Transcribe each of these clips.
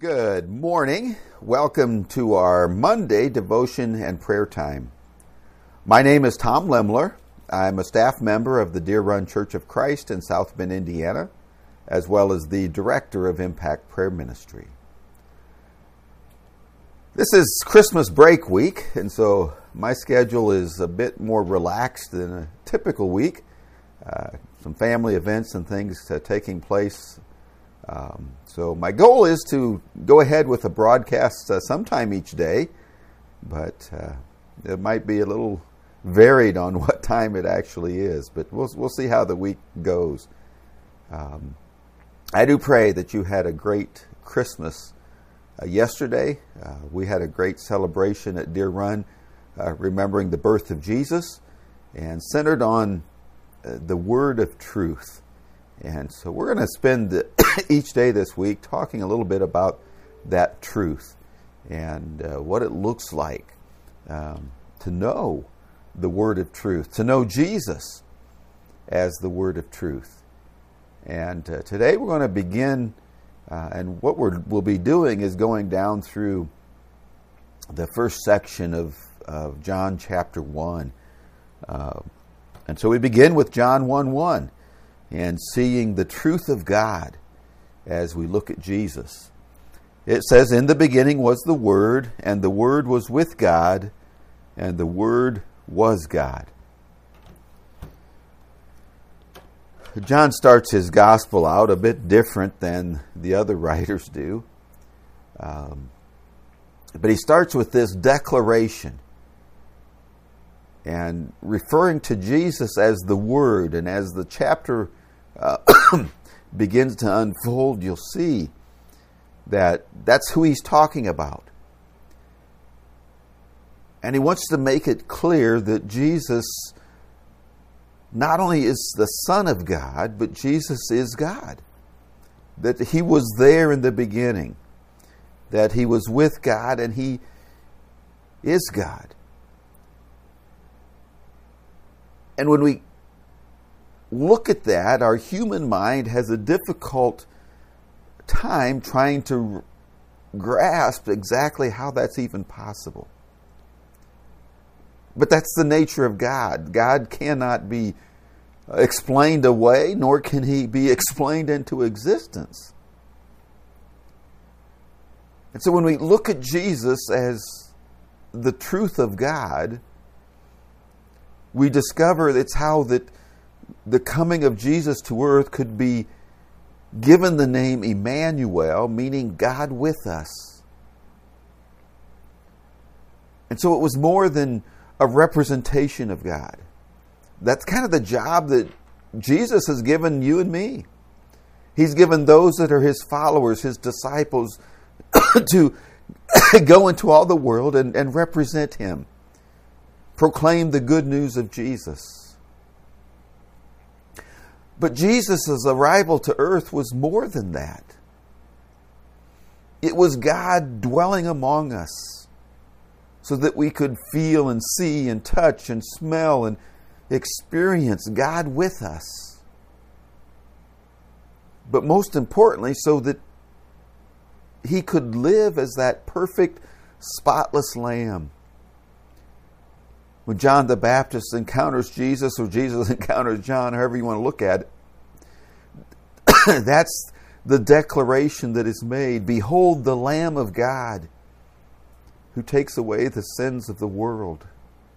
Good morning. Welcome to our Monday devotion and prayer time. My name is Tom Lemler. I'm a staff member of the Deer Run Church of Christ in South Bend, Indiana, as well as the director of Impact Prayer Ministry. This is Christmas break week, and so my schedule is a bit more relaxed than a typical week. Some family events and things taking place. So my goal is to go ahead with a broadcast sometime each day, but it might be a little varied on what time it actually is, but we'll see how the week goes. I do pray that you had a great Christmas yesterday. We had a great celebration at Deer Run, remembering the birth of Jesus and centered on the word of truth. And so we're going to spend each day this week talking a little bit about that truth and what it looks like to know the word of truth, to know Jesus as the word of truth. And today we're going to begin, and what we'll be doing is going down through the first section of John chapter 1. And so we begin with John 1:1. And seeing the truth of God as we look at Jesus. It says, "In the beginning was the Word, and the Word was with God, and the Word was God." John starts his gospel out a bit different than the other writers do. But he starts with this declaration and referring to Jesus as the Word. And as the chapter begins to unfold, you'll see that that's who he's talking about. And he wants to make it clear that Jesus not only is the Son of God, but Jesus is God. That he was there in the beginning. That he was with God and he is God. And when we look at that, our human mind has a difficult time trying to grasp exactly how that's even possible. But that's the nature of God. God cannot be explained away, nor can he be explained into existence. And so when we look at Jesus as the truth of God, we discover it's how that the coming of Jesus to earth could be given the name Emmanuel, meaning God with us. And so it was more than a representation of God. That's kind of the job that Jesus has given you and me. He's given those that are his followers, his disciples, to go into all the world and represent him. Proclaim the good news of Jesus. But Jesus' arrival to earth was more than that. It was God dwelling among us so that we could feel and see and touch and smell and experience God with us. But most importantly, so that he could live as that perfect, spotless lamb. When John the Baptist encounters Jesus, or Jesus encounters John, however you want to look at it, that's the declaration that is made. Behold the Lamb of God who takes away the sins of the world.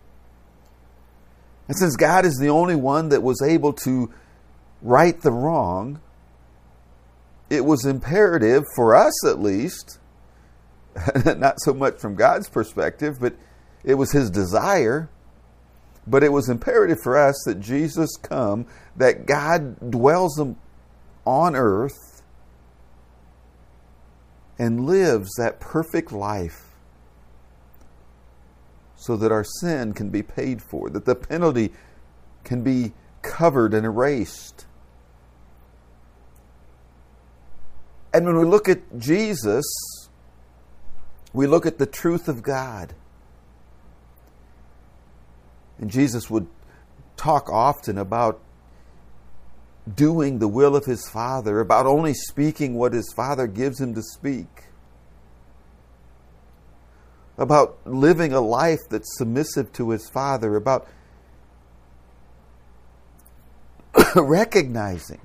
And since God is the only one that was able to right the wrong, it was imperative for us at least, not so much from God's perspective, but it was his desire. But it was imperative for us that Jesus come, that God dwells on earth and lives that perfect life so that our sin can be paid for, that the penalty can be covered and erased. And when we look at Jesus, we look at the truth of God. And Jesus would talk often about doing the will of his Father, about only speaking what his Father gives him to speak. about living a life that's submissive to his Father, about recognizing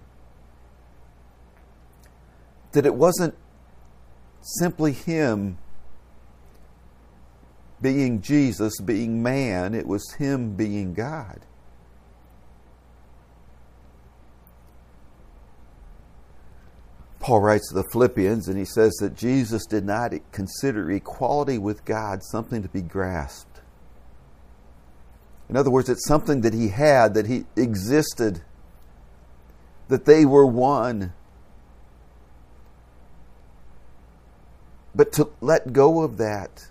that it wasn't simply him being Jesus, being man, it was him being God. Paul writes to the Philippians, and he says that Jesus did not consider equality with God something to be grasped. In other words, it's something that he had, that he existed, that they were one. But to let go of that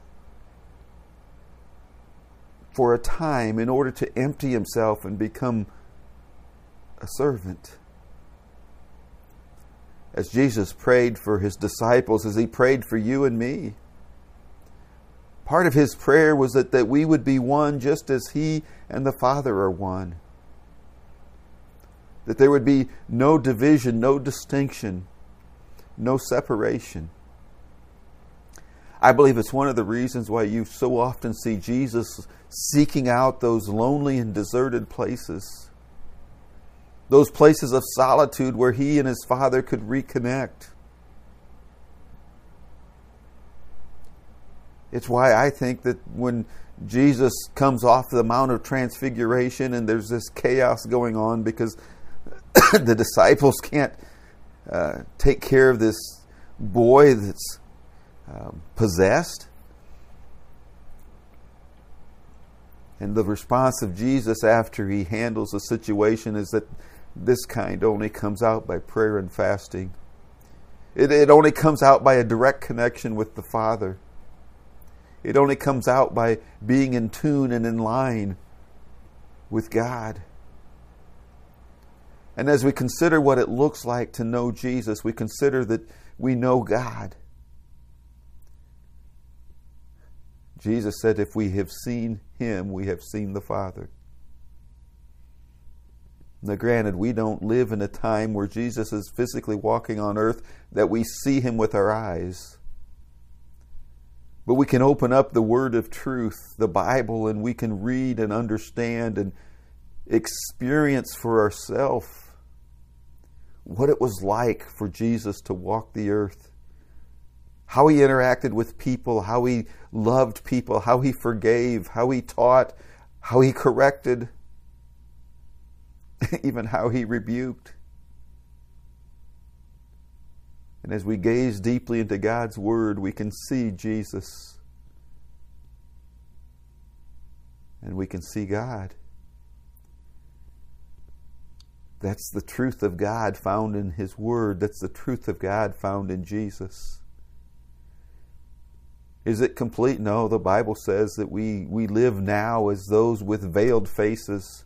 for a time in order to empty himself and become a servant. As Jesus prayed for his disciples, as he prayed for you and me, part of his prayer was that we would be one just as he and the Father are one. That there would be no division, no distinction, no separation. I believe it's one of the reasons why you so often see Jesus seeking out those lonely and deserted places. Those places of solitude where he and his Father could reconnect. It's why I think that when Jesus comes off the Mount of Transfiguration and there's this chaos going on because the disciples can't take care of this boy that's possessed. And the response of Jesus after he handles the situation is that this kind only comes out by prayer and fasting. It only comes out by a direct connection with the Father. It only comes out by being in tune and in line with God. And as we consider what it looks like to know Jesus, we consider that we know God. Jesus said, if we have seen him, we have seen the Father. Now granted, we don't live in a time where Jesus is physically walking on earth that we see him with our eyes. But we can open up the Word of truth, the Bible, and we can read and understand and experience for ourselves what it was like for Jesus to walk the earth. How he interacted with people, how he loved people, how he forgave, how he taught, how he corrected, even how he rebuked. And as we gaze deeply into God's Word, we can see Jesus. And we can see God. That's the truth of God found in his Word. That's the truth of God found in Jesus. Is it complete? No, the Bible says that we live now as those with veiled faces.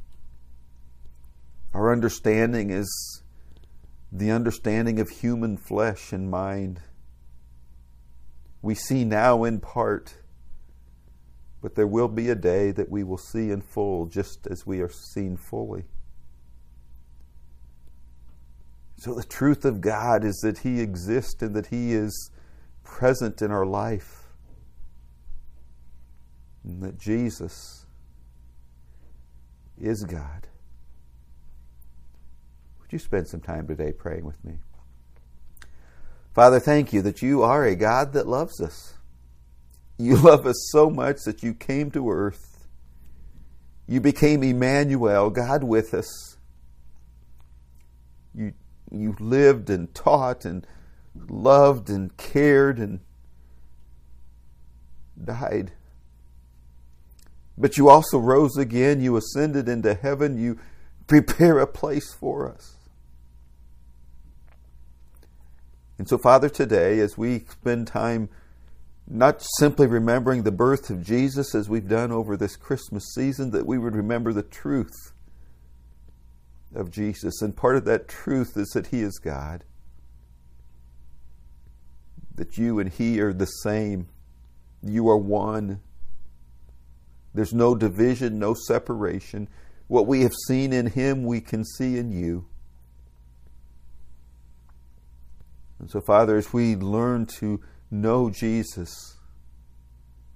Our understanding is the understanding of human flesh and mind. We see now in part, but there will be a day that we will see in full, just as we are seen fully. So the truth of God is that he exists and that he is present in our life. And that Jesus is God. Would you spend some time today praying with me? Father, thank you that you are a God that loves us. You love us so much that you came to earth. You became Emmanuel, God with us. You lived and taught and loved and cared and died. But you also rose again. You ascended into heaven. You prepare a place for us. And so, Father, today, as we spend time not simply remembering the birth of Jesus as we've done over this Christmas season, that we would remember the truth of Jesus. And part of that truth is that he is God. That you and he are the same. You are one. There's no division, no separation. What we have seen in him, we can see in you. And so, Father, as we learn to know Jesus,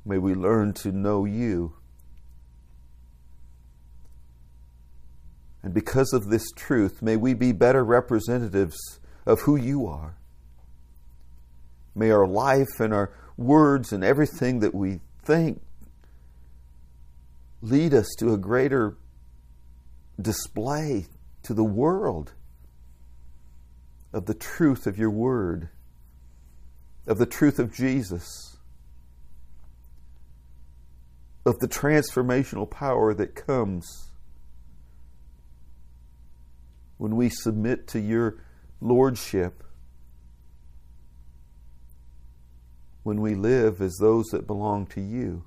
May we learn to know you. And because of this truth, may we be better representatives of who you are. May our life and our words and everything that we think lead us to a greater display to the world of the truth of your word, of the truth of Jesus, of the transformational power that comes when we submit to your lordship, when we live as those that belong to you.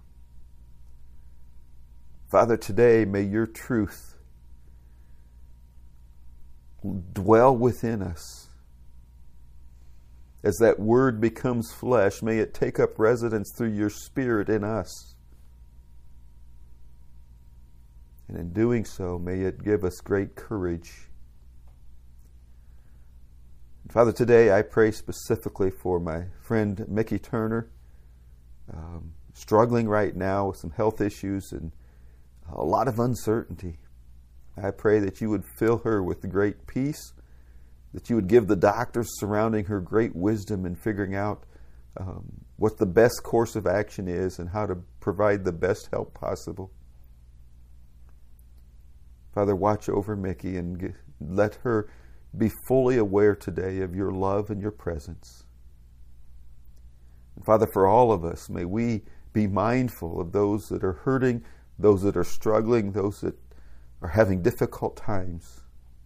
Father, today may your truth dwell within us. As that word becomes flesh, may it take up residence through your Spirit in us. And in doing so, may it give us great courage. Father, today I pray specifically for my friend Mickey Turner, struggling right now with some health issues and a lot of uncertainty. I pray that you would fill her with great peace, that you would give the doctors surrounding her great wisdom in figuring out what the best course of action is and how to provide the best help possible. Father, watch over Mickey and let her be fully aware today of your love and your presence. And Father, for all of us, may we be mindful of those that are hurting, those that are struggling, those that are having difficult times.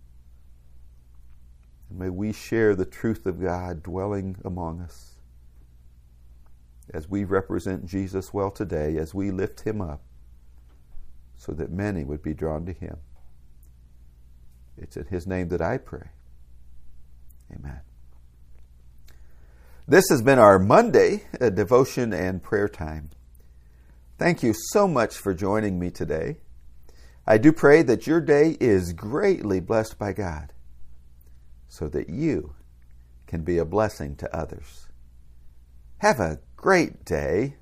And may we share the truth of God dwelling among us as we represent Jesus well today, as we lift him up, so that many would be drawn to him. It's in his name that I pray. Amen. This has been our Monday devotion and prayer time. Thank you so much for joining me today. I do pray that your day is greatly blessed by God, so that you can be a blessing to others. Have a great day.